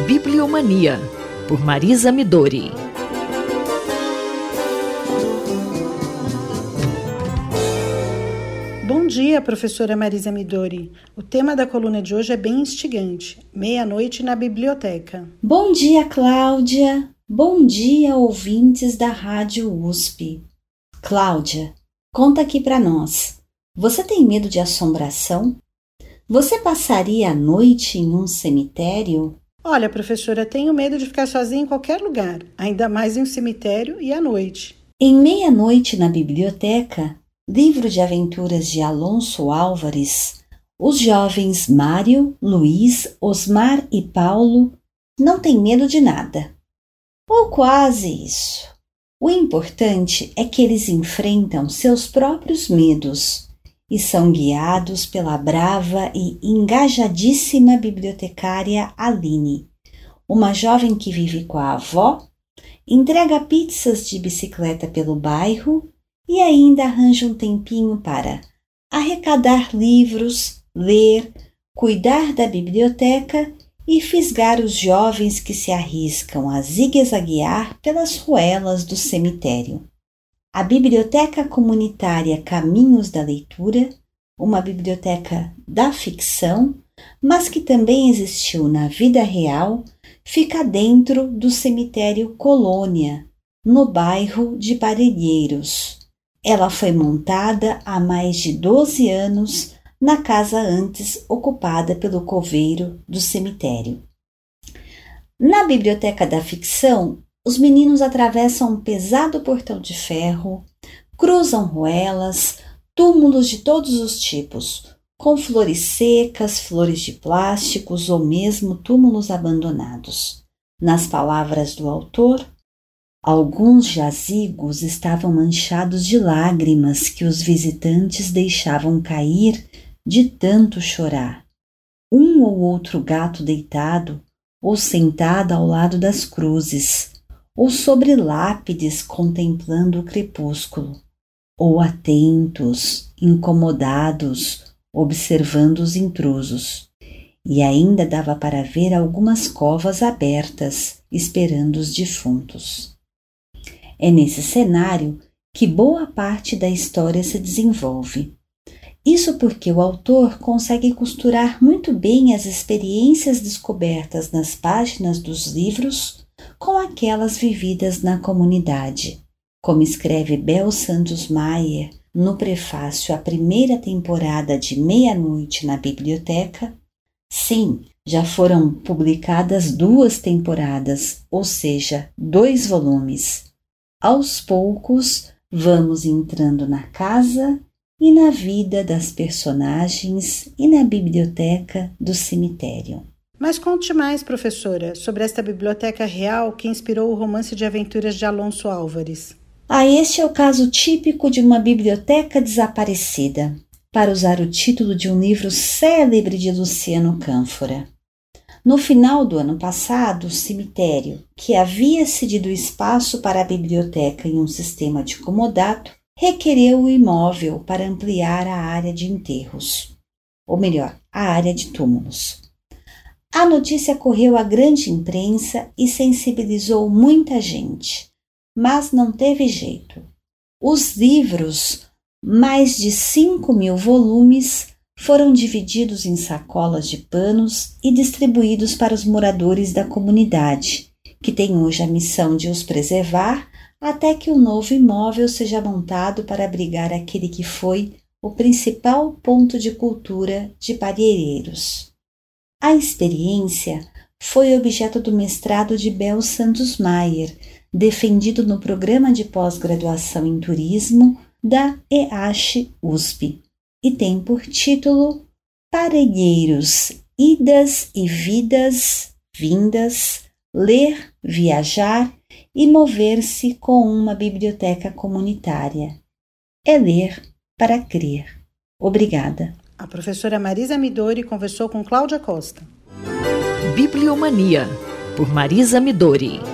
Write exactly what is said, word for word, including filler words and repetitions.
Bibliomania, por Marisa Midori. Bom dia, professora Marisa Midori. O tema da coluna de hoje é bem instigante. Meia-noite na biblioteca. Bom dia, Cláudia. Bom dia, ouvintes da Rádio U S P. Cláudia, conta aqui para nós. Você tem medo de assombração? Você passaria a noite em um cemitério? Olha, professora, tenho medo de ficar sozinha em qualquer lugar, ainda mais em um cemitério e à noite. Em Meia-Noite na Biblioteca, livro de aventuras de Alonso Álvares, os jovens Mário, Luiz, Osmar e Paulo não têm medo de nada. Ou quase isso. O importante é que eles enfrentam seus próprios medos e são guiados pela brava e engajadíssima bibliotecária Aline, uma jovem que vive com a avó, entrega pizzas de bicicleta pelo bairro e ainda arranja um tempinho para arrecadar livros, ler, cuidar da biblioteca e fisgar os jovens que se arriscam a zigue-zaguear pelas ruelas do cemitério. A Biblioteca Comunitária Caminhos da Leitura, uma biblioteca da ficção, mas que também existiu na vida real, fica dentro do cemitério Colônia, no bairro de Parelheiros. Ela foi montada há mais de doze anos na casa antes ocupada pelo coveiro do cemitério. Na biblioteca da ficção, os meninos atravessam um pesado portão de ferro, cruzam ruelas, túmulos de todos os tipos, com flores secas, flores de plásticos ou mesmo túmulos abandonados. Nas palavras do autor, alguns jazigos estavam manchados de lágrimas que os visitantes deixavam cair de tanto chorar. Um ou outro gato deitado ou sentado ao lado das cruzes, ou sobre lápides contemplando o crepúsculo, ou atentos, incomodados, observando os intrusos. E ainda dava para ver algumas covas abertas, esperando os defuntos. É nesse cenário que boa parte da história se desenvolve. Isso porque o autor consegue costurar muito bem as experiências descobertas nas páginas dos livros com aquelas vividas na comunidade. Como escreve Bel Santos Maier no prefácio à primeira temporada de Meia-Noite na Biblioteca, sim, já foram publicadas duas temporadas, ou seja, dois volumes. Aos poucos, vamos entrando na casa e na vida das personagens e na biblioteca do cemitério. Mas conte mais, professora, sobre esta biblioteca real que inspirou o romance de aventuras de Alonso Álvares. Ah, este é o caso típico de uma biblioteca desaparecida, para usar o título de um livro célebre de Luciano Cânfora. No final do ano passado, o cemitério, que havia cedido espaço para a biblioteca em um sistema de comodato, requereu o imóvel para ampliar a área de enterros, ou melhor, a área de túmulos. A notícia correu à grande imprensa e sensibilizou muita gente, mas não teve jeito. Os livros, mais de cinco mil volumes, foram divididos em sacolas de panos e distribuídos para os moradores da comunidade, que tem hoje a missão de os preservar até que o novo imóvel seja montado para abrigar aquele que foi o principal ponto de cultura de Parelheiros. A experiência foi objeto do mestrado de Bel Santos Maier, defendido no programa de pós-graduação em turismo da E A C U S P, e tem por título Parelheiros, Idas e Vidas, Vindas, Ler, Viajar e Mover-se com uma Biblioteca Comunitária. É ler para crer. Obrigada. A professora Marisa Midori conversou com Cláudia Costa. Bibliomania, por Marisa Midori.